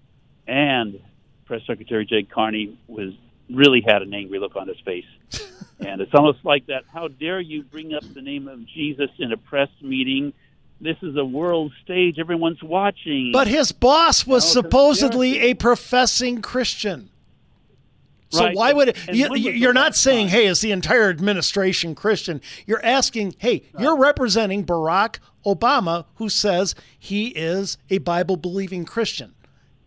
S11: And Press Secretary Jay Carney was really had an angry look on his face. And it's almost like that, how dare you bring up the name of Jesus in a press meeting? This is a world stage. Everyone's watching.
S1: But his boss was
S11: No,
S1: supposedly a professing Christian. So
S11: Right.
S1: why would it,
S11: And
S1: you,
S11: when was the
S1: you're not
S11: last
S1: saying,
S11: time?
S1: hey, is the entire administration Christian? You're asking, hey, you're representing Barack Obama, who says he is a Bible-believing Christian.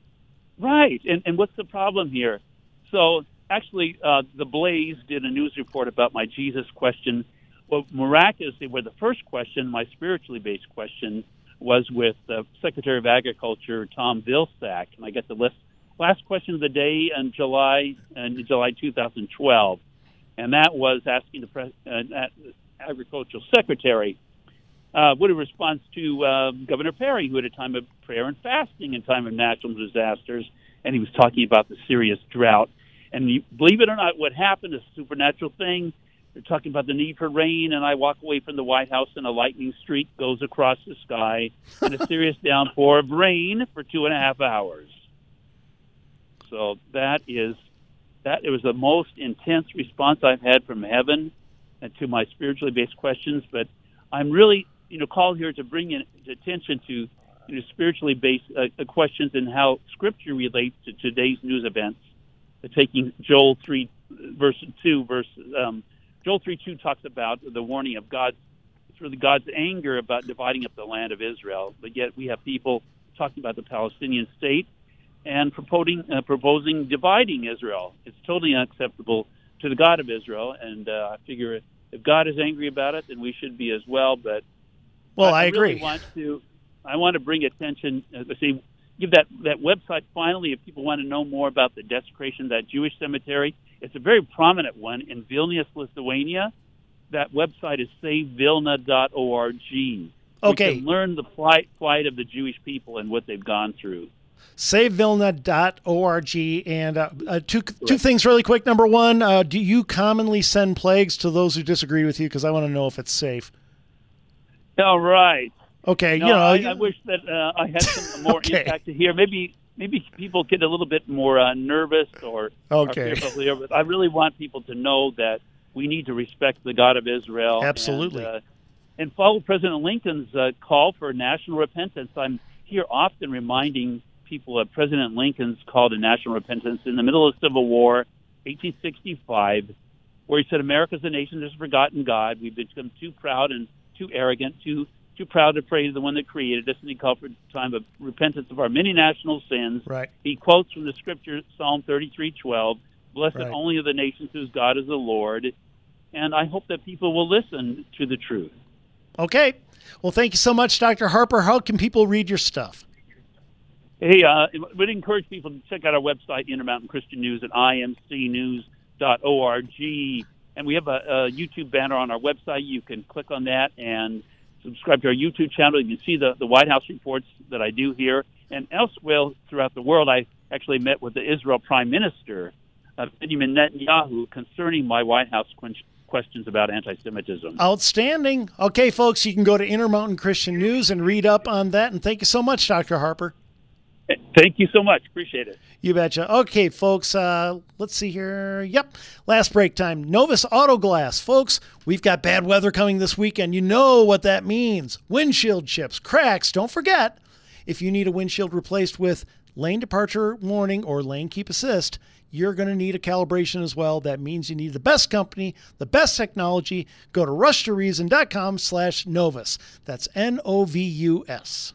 S11: Right. And, and what's the problem here? So actually, uh, The Blaze did a news report about my Jesus question. Well, miraculously, where the first question, my spiritually based question, was with uh, Secretary of Agriculture Tom Vilsack, and I got the list. Last question of the day in July, in July two thousand twelve, and that was asking the pres- uh, Agricultural Secretary uh, what a response to uh, Governor Perry, who had a time of prayer and fasting in time of natural disasters, and he was talking about the serious drought. And you, believe it or not, what happened is a supernatural thing. They're talking about the need for rain, and I walk away from the White House, and a lightning streak goes across the sky, and a serious downpour of rain for two and a half hours. So that is that. It was the most intense response I've had from heaven and to my spiritually based questions. But I'm really you know, call here to bring in attention to, you know, spiritually based uh, questions and how Scripture relates to today's news events. Uh, taking Joel three, verse two, verse um, Joel three two talks about the warning of God's, it's really God's anger about dividing up the land of Israel. But yet we have people talking about the Palestinian state and proposing uh, proposing dividing Israel. It's totally unacceptable to the God of Israel, and uh, I figure if God is angry about it, then we should be as well. But
S1: well,
S11: I,
S1: I
S11: I
S1: agree.
S11: Really want to, I want to bring attention. Uh, let's see, give that that website finally. If people want to know more about the desecration of that Jewish cemetery, it's a very prominent one in Vilnius, Lithuania. That website is save vilna dot org.
S1: Okay.
S11: We can learn the plight, plight of the Jewish people and what they've gone through.
S1: save vilna dot org. And uh, uh, two two things really quick. Number one, uh, do you commonly send plagues to those who disagree with you? Because I want to know if it's safe.
S11: All right.
S1: Okay.
S11: No,
S1: you know,
S11: I,
S1: you,
S11: I wish that uh, I had some more
S1: Okay.
S11: impact to here. Maybe maybe people get a little bit more uh, nervous or,
S1: Okay.
S11: or fearful here. But I really want people to know that we need to respect the God of Israel.
S1: Absolutely.
S11: And, uh, and follow President Lincoln's uh, call for national repentance. I'm here often reminding people of President Lincoln's call to national repentance in the middle of the Civil War, eighteen sixty-five, where he said, America's a nation that has forgotten God. We've become too proud and too arrogant, too too proud to praise the one that created us, and he called for a time of repentance of our many national sins.
S1: Right.
S11: He quotes from the scripture, Psalm thirty-three twelve, blessed
S1: Right.
S11: only are the nations whose God is the Lord. And I hope that people will listen to the truth.
S1: Okay. Well, thank you so much, Doctor Harper. How can people read your stuff?
S11: Hey, uh, we'd encourage people to check out our website, Intermountain Christian News, at I M C news dot org. And we have a, a YouTube banner on our website. You can click on that and subscribe to our YouTube channel. You can see the, the White House reports that I do here. And elsewhere throughout the world, I actually met with the Israel Prime Minister, uh, Benjamin Netanyahu, concerning my White House questions about anti-Semitism.
S1: Outstanding. Okay, folks, you can go to Intermountain Christian News and read up on that. And thank you so much, Doctor Harper.
S11: Thank you so much. Appreciate it.
S1: You betcha. Okay, folks, uh, let's see here. Yep, last break time. Novus Auto Glass. Folks, we've got bad weather coming this weekend. You know what that means. Windshield chips, cracks. Don't forget, if you need a windshield replaced with lane departure warning or lane keep assist, you're going to need a calibration as well. That means you need the best company, the best technology. Go to rush to reason dot com slash Novus. That's N O V U S.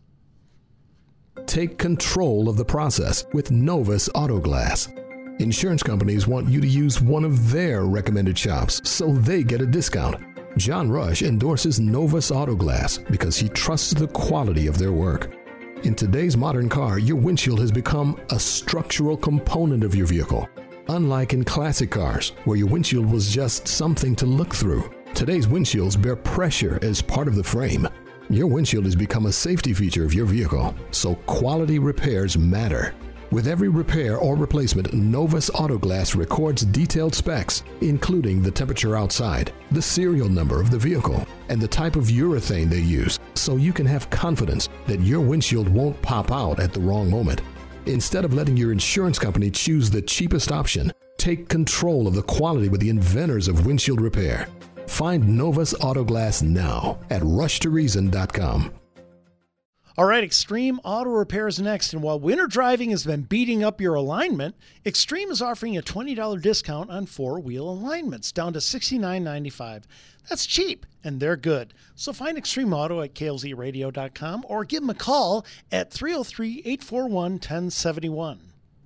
S12: Take control of the process with Novus Auto Glass. Insurance companies want you to use one of their recommended shops so they get a discount. John Rush endorses Novus Auto Glass because he trusts the quality of their work. In today's modern car, your windshield has become a structural component of your vehicle. Unlike in classic cars, where your windshield was just something to look through, today's windshields bear pressure as part of the frame. Your windshield has become a safety feature of your vehicle, so quality repairs matter. With every repair or replacement, Novus Auto Glass records detailed specs, including the temperature outside, the serial number of the vehicle, and the type of urethane they use, so you can have confidence that your windshield won't pop out at the wrong moment. Instead of letting your insurance company choose the cheapest option, take control of the quality with the inventors of windshield repair. Find Novus Auto Glass now at rush to reason dot com.
S1: All right, Extreme Auto Repair is next. And while winter driving has been beating up your alignment, Extreme is offering a twenty dollars discount on four-wheel alignments, down to sixty-nine ninety-five. That's cheap, and they're good. So find Extreme Auto at K L Z radio dot com or give them a call at three oh three, eight four one, one oh seven one.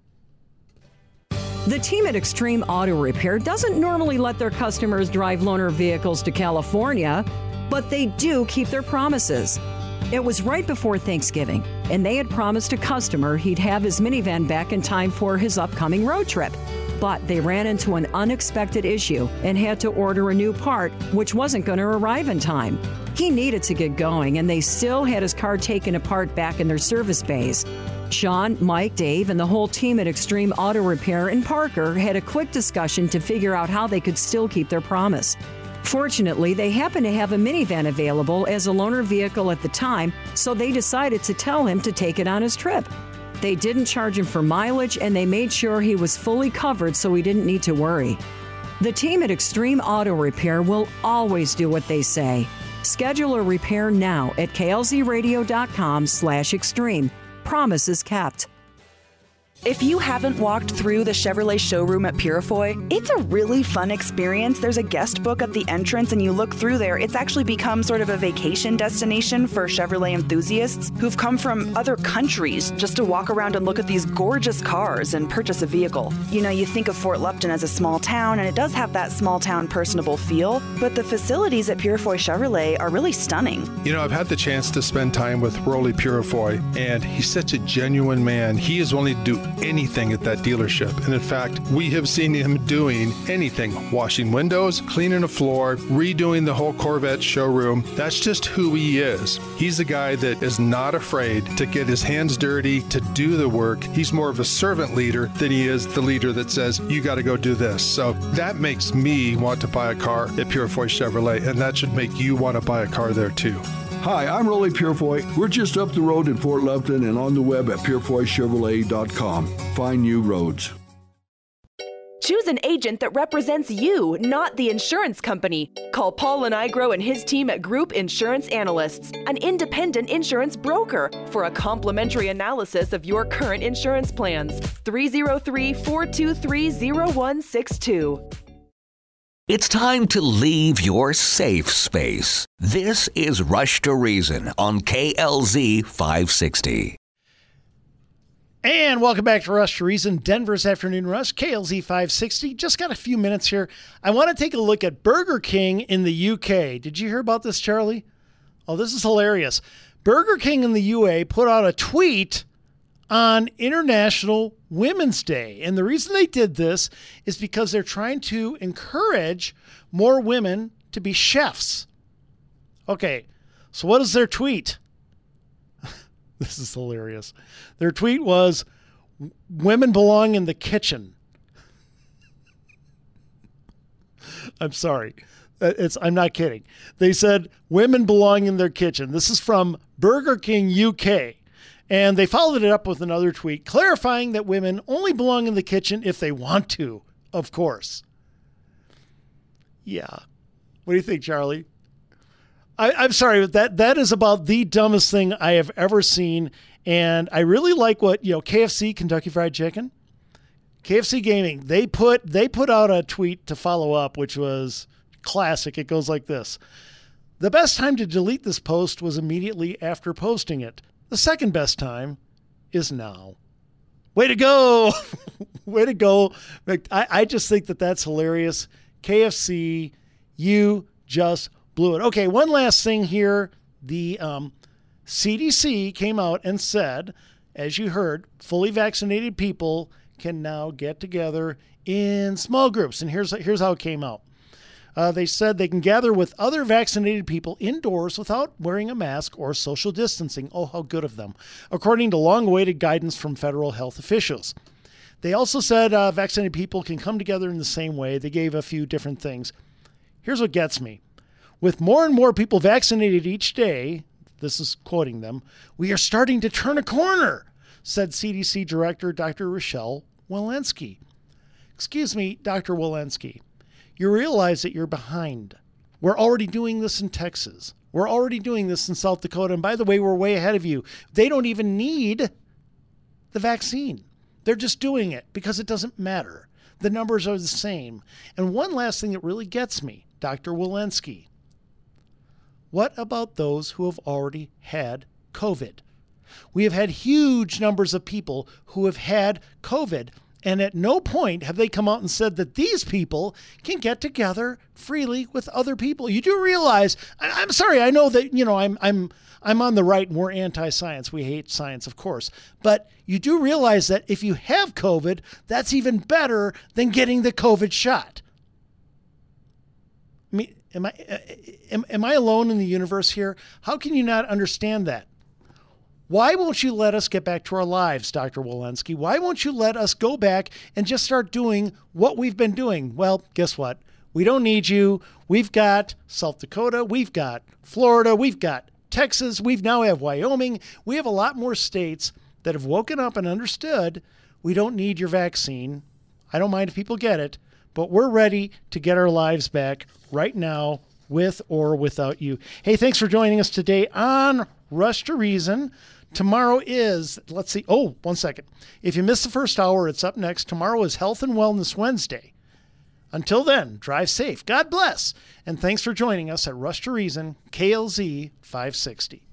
S13: The team at Extreme Auto Repair doesn't normally let their customers drive loaner vehicles to California, but they do keep their promises. It was right before Thanksgiving, and they had promised a customer he'd have his minivan back in time for his upcoming road trip. But they ran into an unexpected issue and had to order a new part, which wasn't going to arrive in time. He needed to get going, and they still had his car taken apart back in their service bays. Sean, Mike, Dave, and the whole team at Extreme Auto Repair in Parker had a quick discussion to figure out how they could still keep their promise. Fortunately, they happened to have a minivan available as a loaner vehicle at the time, so they decided to tell him to take it on his trip. They didn't charge him for mileage, and they made sure he was fully covered so he didn't need to worry. The team at Extreme Auto Repair will always do what they say. Schedule a repair now at klzradio.com slash extreme. Promises kept.
S10: If you haven't walked through the Chevrolet showroom at Purifoy, it's a really fun experience. There's a guest book at the entrance, and you look through there. It's actually become sort of a vacation destination for Chevrolet enthusiasts who've come from other countries just to walk around and look at these gorgeous cars and purchase a vehicle. You know, you think of Fort Lupton as a small town, and it does have that small town personable feel, but the facilities at Purifoy Chevrolet are really stunning.
S14: You know, I've had the chance to spend time with Rolly Purifoy, and he's such a genuine man. He is willing to do anything at that dealership. And in fact, we have seen him doing anything, washing windows, cleaning a floor, redoing the whole Corvette showroom. That's just who he is. He's a guy that is not afraid to get his hands dirty, to do the work. He's more of a servant leader than he is the leader that says, you got to go do this. So that makes me want to buy a car at Purifoy Chevrolet, and that should make you want to buy a car there too.
S15: Hi, I'm Rolly Purifoy. We're just up the road in Fort Lupton and on the web at purifoy chevrolet dot com. Find new roads.
S10: Choose an agent that represents you, not the insurance company. Call Paul Lenigro and his team at Group Insurance Analysts, an independent insurance broker, for a complimentary analysis of your current insurance plans. three oh three, four two three, oh one six two.
S5: It's time to leave your safe space. This is Rush to Reason on K L Z five sixty.
S1: And welcome back to Rush to Reason, Denver's Afternoon Rush, K L Z five sixty. Just got a few minutes here. I want to take a look at Burger King in the U K. Did you hear about this, Charlie? Oh, this is hilarious. Burger King in the U A put out a tweet on International Women's Day. And the reason they did this is because they're trying to encourage more women to be chefs. Okay, so what is their tweet? This is hilarious. Their tweet was, women belong in the kitchen. I'm sorry. It's, I'm not kidding. They said, women belong in their kitchen. This is from Burger King U K. And they followed it up with another tweet clarifying that women only belong in the kitchen if they want to, of course. Yeah. What do you think, Charlie? I, I'm sorry, but that that is about the dumbest thing I have ever seen. And I really like what, you know, K F C, Kentucky Fried Chicken, K F C Gaming, they put they put out a tweet to follow up, which was classic. It goes like this. The best time to delete this post was immediately after posting it. The second best time is now. Way to go. Way to go. I, I just think that that's hilarious. K F C, you just blew it. Okay, one last thing here. The um, C D C came out and said, as you heard, fully vaccinated people can now get together in small groups. And here's, here's how it came out. Uh, they said they can gather with other vaccinated people indoors without wearing a mask or social distancing. Oh, how good of them, according to long-awaited guidance from federal health officials. They also said uh, vaccinated people can come together in the same way. They gave a few different things. Here's what gets me. With more and more people vaccinated each day, this is quoting them, we are starting to turn a corner, said C D C Director Doctor Rochelle Walensky. Excuse me, Doctor Walensky. You realize that you're behind. We're already doing this in Texas. We're already doing this in South Dakota. And by the way, we're way ahead of you. They don't even need the vaccine. They're just doing it because it doesn't matter. The numbers are the same. And one last thing that really gets me, Doctor Walensky. What about those who have already had COVID? We have had huge numbers of people who have had COVID. And at no point have they come out and said that these people can get together freely with other people. You do realize, I, I'm sorry, I know that, you know, I'm I'm I'm on the right and we're anti-science. We hate science, of course. But you do realize that if you have COVID, that's even better than getting the COVID shot. I mean, am I am, am I alone in the universe here? How can you not understand that? Why won't you let us get back to our lives, Doctor Walensky? Why won't you let us go back and just start doing what we've been doing? Well, guess what? We don't need you. We've got South Dakota. We've got Florida. We've got Texas. We've now have Wyoming. We have a lot more states that have woken up and understood we don't need your vaccine. I don't mind if people get it, but we're ready to get our lives back right now, with or without you. Hey, thanks for joining us today on Rush to Reason. Tomorrow is, let's see, oh, one second. If you missed the first hour, it's up next. Tomorrow is Health and Wellness Wednesday. Until then, drive safe. God bless. And thanks for joining us at Rush to Reason, K L Z five sixty.